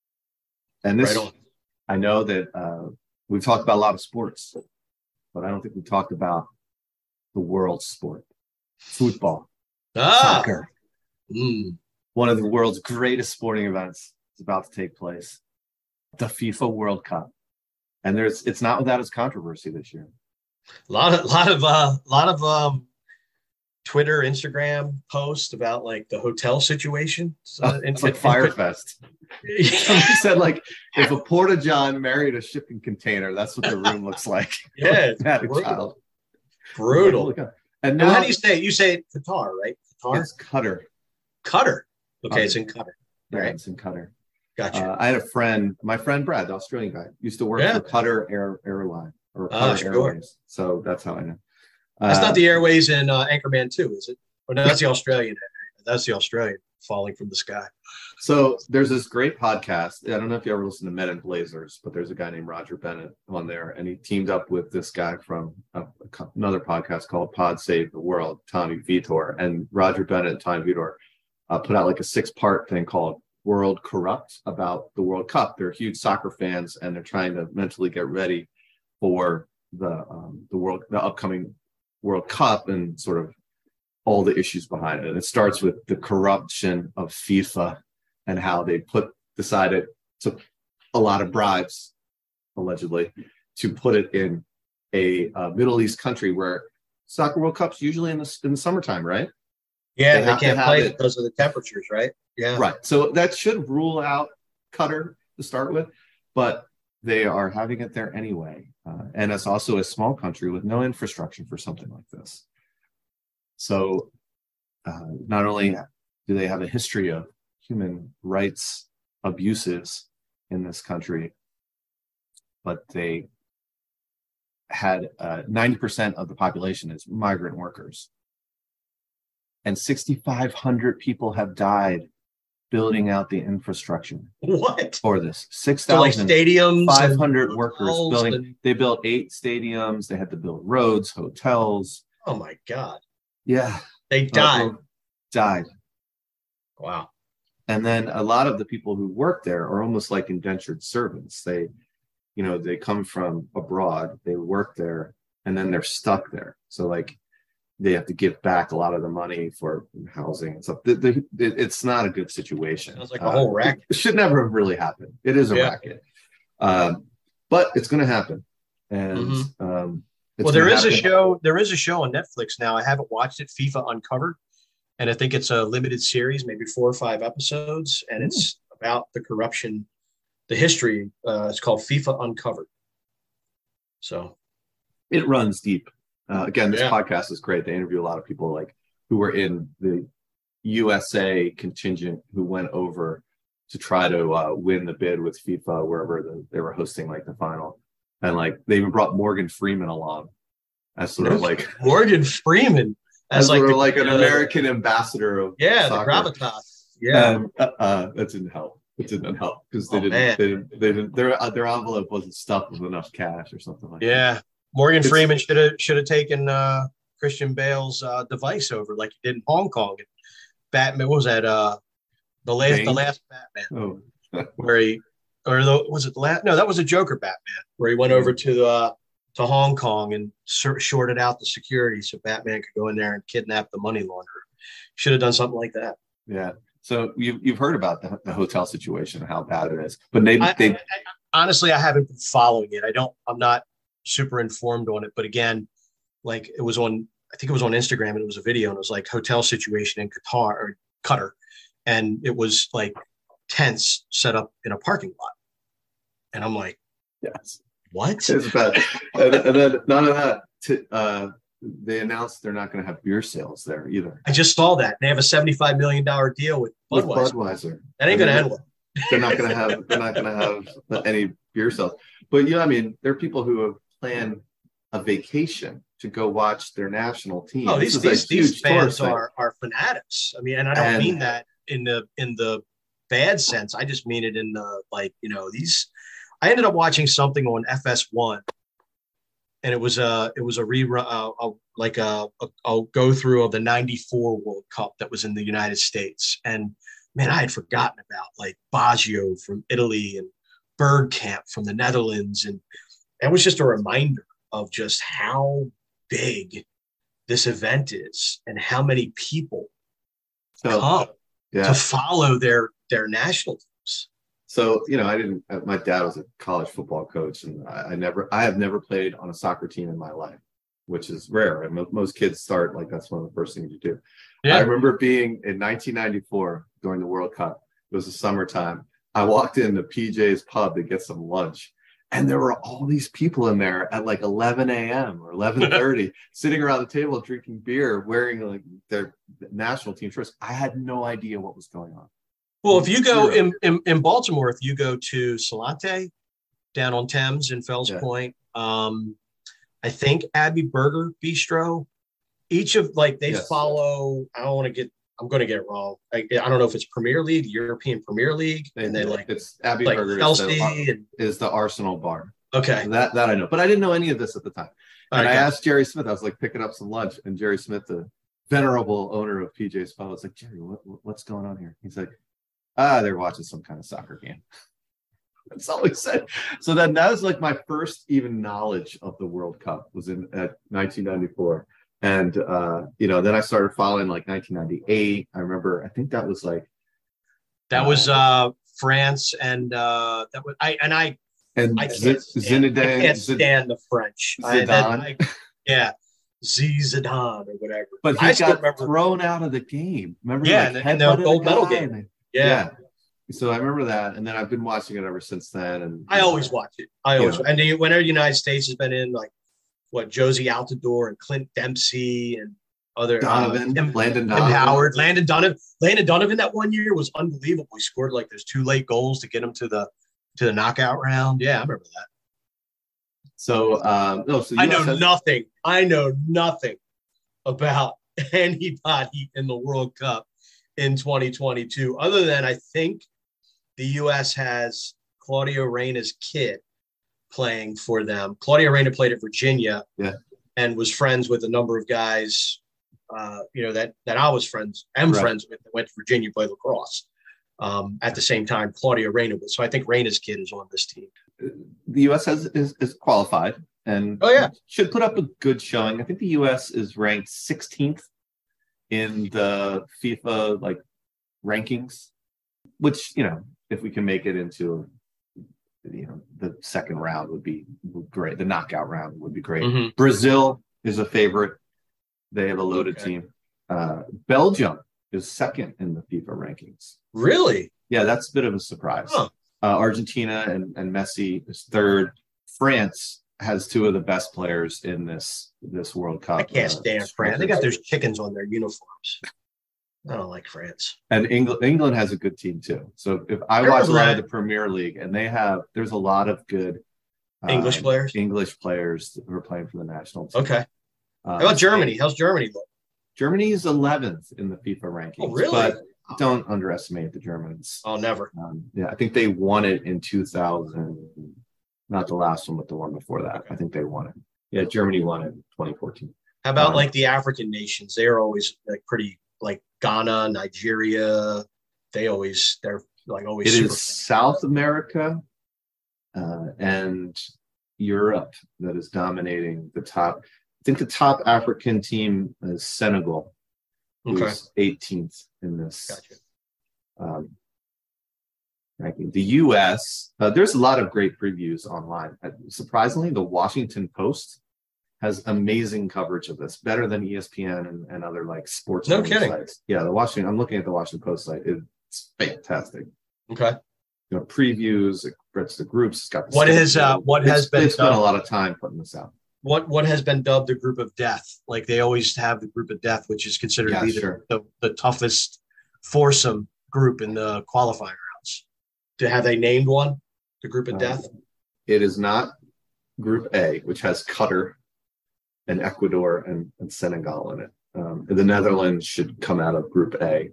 And this, right on. I know that uh, we've talked about a lot of sports, but I don't think we talked about the world sport, football, ah. soccer. Mm. One of the world's greatest sporting events is about to take place, the FIFA World Cup. And there's it's not without its controversy this year. A lot of lot of uh lot of um Twitter, Instagram posts about like the hotel situation. Uh, it's like Firefest. Somebody said like if a Porta John married a shipping container, that's what the room looks like. Yeah, it's brutal. Brutal. And now, how do you say it? You say Qatar, right? Qatar. It's Qatar. Qatar. Okay, Qatar. It's in Qatar. Yeah, right? It's in Qatar. Gotcha. Uh, I had a friend, my friend Brad, the Australian guy, used to work yeah. for Qatar Air Airline or Qatar uh, sure. Airways. So that's how I know. That's uh, not the Airways in uh, Anchorman two, is it? Or no, that's the Australian. That's the Australian falling from the sky. So there's this great podcast. I don't know if you ever listen to Men in Blazers, but there's a guy named Roger Bennett on there, and he teamed up with this guy from a, a, another podcast called Pod Save the World, Tommy Vitor. And Roger Bennett and Tommy Vitor uh, put out like a six-part thing called World Corrupt about the World Cup. They're huge soccer fans, and they're trying to mentally get ready for the um, the world, the upcoming World Cup, and sort of all the issues behind it. And it starts with the corruption of FIFA and how they put decided to a lot of bribes, allegedly, to put it in a uh, Middle East country where soccer World Cup's usually in the in the summertime, right? Yeah, they, they can't play it because of the temperatures, right? Yeah, right. So that should rule out Qatar to start with, but they are having it there anyway, uh, and it's also a small country with no infrastructure for something like this. So, uh, not only do they have a history of human rights abuses in this country, but they had uh, ninety percent of the population is migrant workers. And sixty-five hundred people have died building out the infrastructure. What? For this. six thousand five hundred so like workers building. And... They built eight stadiums. They had to build roads, hotels. Oh, my God. Yeah. They died. Uh, died. Wow. And then a lot of the people who work there are almost like indentured servants. They, you know, they come from abroad, they work there, and then they're stuck there. So like they have to give back a lot of the money for housing and stuff. The, the, it, it's not a good situation. Sounds like a whole uh, racket. It should never have really happened. It is a yeah. racket. Um, but it's going to happen. And mm-hmm. um, well, there is happen. a show. There is a show on Netflix now. I haven't watched it, FIFA Uncovered. And I think it's a limited series, maybe four or five episodes. And mm. it's about the corruption, the history. Uh, it's called FIFA Uncovered. So it runs deep. Uh, again, this yeah. podcast is great. They interview a lot of people like who were in the U S A contingent who went over to try to uh, win the bid with FIFA wherever the, they were hosting like the final. And like they even brought Morgan Freeman along as sort of like Morgan Freeman as, as like, sort the, of like an uh, American ambassador of yeah, soccer. the gravitas. Yeah, um, uh, uh, that didn't help. It didn't help because they, oh, didn't, they didn't. They didn't. Their uh, their envelope wasn't stuffed with enough cash or something like yeah. that. Yeah, Morgan it's, Freeman should have should have taken uh, Christian Bale's uh, device over like he did in Hong Kong. And Batman, what was that? Uh, the last Bane? the last Batman. Oh. where he or the, was it the last? No, that was a Joker Batman where he went over to uh, to Hong Kong and sur- shorted out the security so Batman could go in there and kidnap the money launderer. Should have done something like that. Yeah. So you've you've heard about the, the hotel situation and how bad it is, but maybe I, they I, I, honestly I haven't been following it. I don't. I'm not super informed on it. But again, like it was on. I think it was on Instagram and it was a video and it was like hotel situation in Qatar or Qatar, and it was like tents set up in a parking lot, and I'm like, yes, what? It's bad. and, and then none of that. To, uh, they announced they're not going to have beer sales there either. I just saw that they have a seventy-five million dollars deal with Budweiser. With Budweiser. That ain't going to end well. They're not going to have. They're not going to have any beer sales. But yeah, I mean, there are people who have planned a vacation to go watch their national team. Oh, these these, these fans are, are fanatics. I mean, and I don't and, mean that in the in the bad sense. I just mean it in the like, you know, these. I ended up watching something on F S one, and it was a it was a rerun, uh, a, like a, a, a go through of the ninety-four World Cup that was in the United States. And man, I had forgotten about like Baggio from Italy and Bergkamp from the Netherlands, and it was just a reminder of just how big this event is and how many people so, come yeah. to follow their their national teams. So, you know, I didn't, my dad was a college football coach, and I, I never, I have never played on a soccer team in my life, which is rare. And most kids start, like, that's one of the first things you do. Yeah. I remember being in nineteen ninety-four during the World Cup. It was the summertime. I walked into P J's pub to get some lunch, and there were all these people in there at like eleven a.m. or eleven thirty sitting around the table drinking beer, wearing like their national team shirts. I had no idea what was going on. Well, if you go in, in, in Baltimore, if you go to Salante down on Thames in Fells yeah. Point, um, I think Abbey Burger Bistro, each of like they yes. follow, I don't want to get, I'm going to get it wrong. I, I don't know if it's Premier League, European Premier League. And they like, it's Abbey like Burger is the, and, is the Arsenal bar. Okay. So that, that I know, but I didn't know any of this at the time. And right, I asked Jerry Smith, I was like picking up some lunch, and Jerry Smith, the venerable owner of P J's pub, was like, Jerry, what, what's going on here? He's like, ah, they're watching some kind of soccer game. That's all he said. So then that was like my first even knowledge of the World Cup was in at nineteen ninety-four. And, uh, you know, then I started following like nineteen ninety-eight. I remember, I think that was like. That uh, was uh, France and uh, that was, I, and I, and I can't, Z- stand, Zinedine, I can't stand the French. Zidane. I, I, yeah. Z Zidane or whatever. But he I got remember, thrown out of the game. Remember? Yeah. Like, and the gold medal game. And, Yeah. yeah. So I remember that, and then I've been watching it ever since then. And I always watch it. I always, and the, whenever the United States has been in, like what Josie Altidore and Clint Dempsey and other Donovan, uh, Tim, Landon Donovan. Tim Howard, Landon Donovan, Landon Donovan that one year was unbelievable. He scored like those two late goals to get him to the to the knockout round. Yeah, I remember that. So um, no, so I know has- nothing. I know nothing about anybody in the World Cup in twenty twenty-two, other than I think the U S has Claudio Reyna's kid playing for them. Claudio Reyna played at Virginia yeah. and was friends with a number of guys, uh, you know, that that I was friends, am right. friends with that went to Virginia, play lacrosse. Um, at the same time, Claudio Reyna was. So I think Reyna's kid is on this team. The U S has is, is qualified and oh, yeah. should put up a good showing. I think the U S is ranked sixteenth in the FIFA like rankings, which, you know, if we can make it into, you know, the second round would be great. The knockout round would be great. Mm-hmm. Brazil is a favorite. They have a loaded okay. team. Uh, Belgium is second in the FIFA rankings. Really? Yeah, that's a bit of a surprise. Huh. Uh, Argentina and, and Messi is third. France has two of the best players in this this World Cup. I can't uh, stand France. They got those chickens on their uniforms. I don't like France. And England, England has a good team too. So if I, I watch a lot of the Premier League, and they have, there's a lot of good uh, English players. English players who are playing for the national team. Okay. Uh, How about Germany? How's Germany look? Germany is eleventh in the FIFA rankings. Oh, really? But don't underestimate the Germans. Oh, never. Um, yeah, I think they won it in two thousand. Not the last one, but the one before that. Okay. I think they won it. Yeah, Germany won it in twenty fourteen. How about um, like the African nations? They're always like pretty. Like Ghana, Nigeria, they always they're like always. It super is South America uh, and Europe that is dominating the top. I think the top African team is Senegal, who's okay. eighteenth in this gotcha. um, ranking. The U S, uh, there's a lot of great previews online. Uh, surprisingly, the Washington Post has amazing coverage of this, better than E S P N and, and other like sports. No kidding. Sites. Yeah, the Washington. I'm looking at the Washington Post site. It's fantastic. Okay. You know, previews. It spreads the groups. It's got. What is uh? What it's, has been? They spent a lot of time putting this out. What What has been dubbed the group of death? Like they always have the group of death, which is considered yeah, to be sure. the, the the toughest foursome group in the qualifying rounds. Do have they named one? The group of uh, death. It is not Group A, which has Qatar and Ecuador and, and Senegal in it. Um, the Netherlands should come out of Group A.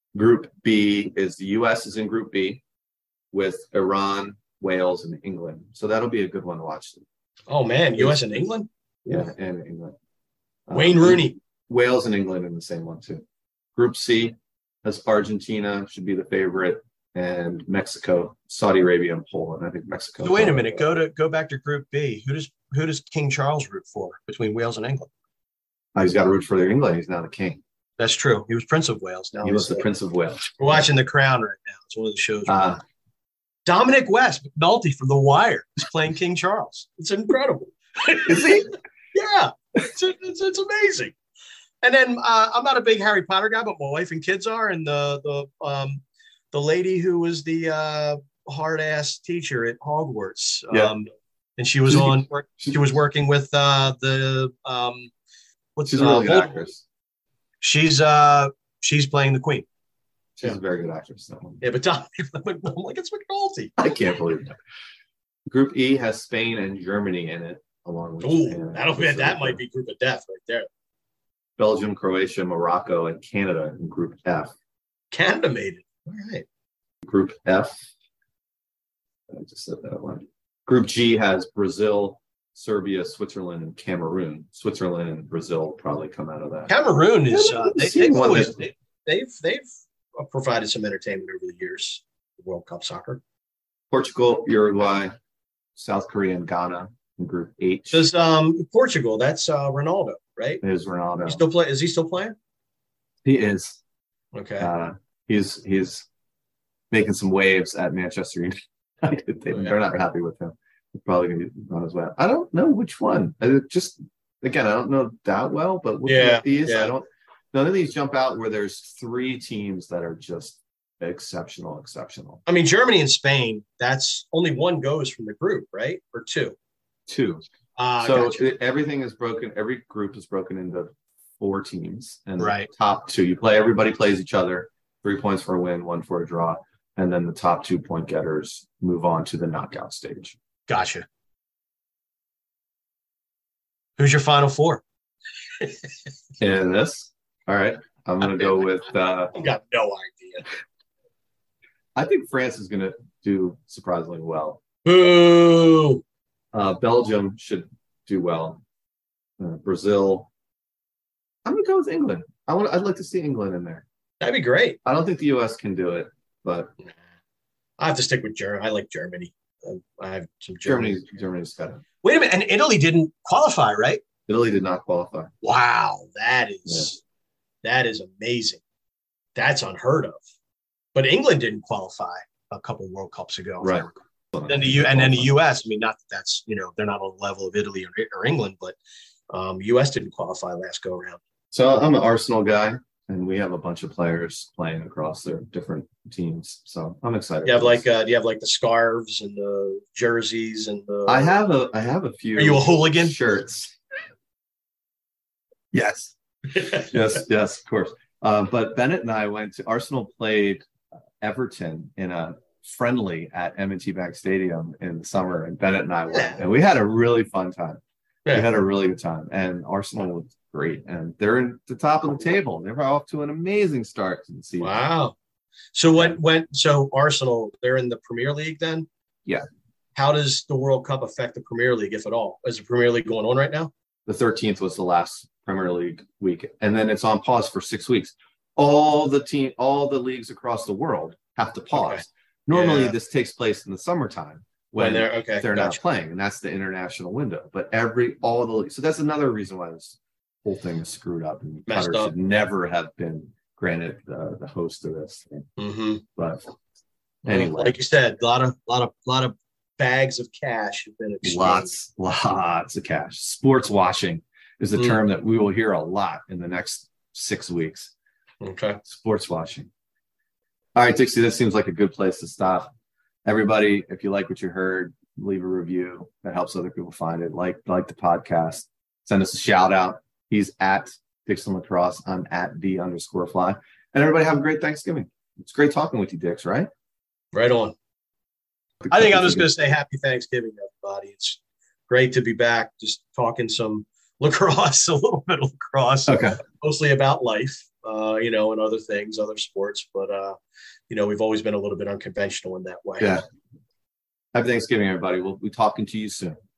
Group B is the U S is in Group B with Iran, Wales, and England. So that'll be a good one to watch. Oh, man. U S and England? Yeah, and England. Wayne um, Rooney. Wales and England in the same one, too. Group C has Argentina, should be the favorite, and Mexico, Saudi Arabia, and Poland. I think Mexico. So wait a minute. Go to go back to Group B. Who does who does King Charles root for between Wales and England? Oh, he's got to root for England. He's now the king. That's true. He was Prince of Wales. Now he was the Prince of Wales. We're watching The Crown right now. It's one of the shows. Uh, Dominic West, McNulty from The Wire, is playing King Charles. It's incredible. Is he? Yeah, it's, it's it's amazing. And then uh, I'm not a big Harry Potter guy, but my wife and kids are. And the the um, the lady who was the uh, hard ass teacher at Hogwarts, yeah. um, and she was on. She was working with uh, the um, what's she's a really uh, good actress. She's uh she's playing the Queen. She's yeah. a very good actress. So. Yeah, but Dominic, I'm like, it's McNulty. I can't believe that. Group E has Spain and Germany in it, along with. Ooh, that'll be that might be group of death right there. Belgium, Croatia, Morocco, and Canada in Group F. Canada made it. All right. Group F. I just said that one. Group G has Brazil, Serbia, Switzerland, and Cameroon. Switzerland and Brazil probably come out of that. Cameroon is uh, they, they've always they, they've they've provided some entertainment over the years. World Cup soccer. Portugal, Uruguay, South Korea, and Ghana in Group H. Does um Portugal? That's uh, Ronaldo, right? It is Ronaldo. He still play? Is he still playing? He is. Okay. Uh, he's he's making some waves at Manchester United. they, oh, yeah. They're not happy with him. He's probably going to be on his way. I don't know which one. I just again, I don't know that well, but with yeah, these, yeah. I don't. None of these jump out where there's three teams that are just exceptional, exceptional. I mean, Germany and Spain. That's only one goes from the group, right? Or two. Two. Uh, so gotcha. it, everything is broken. Every group is broken into four teams, and right. the top two. You play. Everybody plays each other. Three points for a win, one for a draw, and then the top two point getters move on to the knockout stage. Gotcha. Who's your final four? In this, all right. I'm going to go with. Uh, I've got no idea. I think France is going to do surprisingly well. Boo! Uh, Belgium should do well. Uh, Brazil. I'm going to go with England. I want. I'd like to see England in there. That'd be great. I don't think the U S can do it, but I have to stick with Germany. I like Germany. I have some Germany. Germany's, Germany's got it. Wait a minute, and Italy didn't qualify, right? Italy did not qualify. Wow, that is yeah. that is amazing. That's unheard of. But England didn't qualify a couple of World Cups ago, right? Then the U and then the U S. I mean, not that that's you know they're not on the level of Italy or, or England, but um, U S didn't qualify last go around. So I'm an Arsenal guy, and we have a bunch of players playing across their different teams. So I'm excited. You have like uh, do you have like the scarves and the jerseys and the? I have a I have a few. Are you a hooligan? Shirts. Yes. yes. Yes. Of course. Uh, but Bennett and I went to Arsenal played Everton in a friendly at M and T Bank Stadium in the summer, and Bennett and I went, and we had a really fun time. Yeah. We had a really good time, and Arsenal was great, and they're in the top of the table. They're off to an amazing start to the season. Wow! So what went? So Arsenal, they're in the Premier League then? Yeah. How does the World Cup affect the Premier League, if at all? Is the Premier League going on right now? The thirteenth was the last Premier League week, and then it's on pause for six weeks. All the team, all the leagues across the world have to pause. Okay. Normally, yeah. this takes place in the summertime when, when they're okay, they're gotcha. not playing, and that's the international window. But every all the leagues, so that's another reason why this whole thing is screwed up, and Qatar should never have been granted the, the host of this thing. Mm-hmm. But anyway, like you said, a lot of, lot of, lot of bags of cash have been exchanged. Lots, lots of cash. Sports washing is a mm. term that we will hear a lot in the next six weeks. Okay. Sports washing. All right, Dixie, this seems like a good place to stop. Everybody, if you like what you heard, leave a review. That helps other people find it. Like, like the podcast. Send us a shout out. He's at Dixon Lacrosse. I'm at D underscore fly. And everybody have a great Thanksgiving. It's great talking with you, Dix, right? Right on. I think I'm just going to say happy Thanksgiving, everybody. It's great to be back, just talking some lacrosse, a little bit of lacrosse, Okay. mostly about life, uh, you know, and other things, other sports. But, uh, you know, we've always been a little bit unconventional in that way. Yeah. Happy Thanksgiving, everybody. We'll be talking to you soon.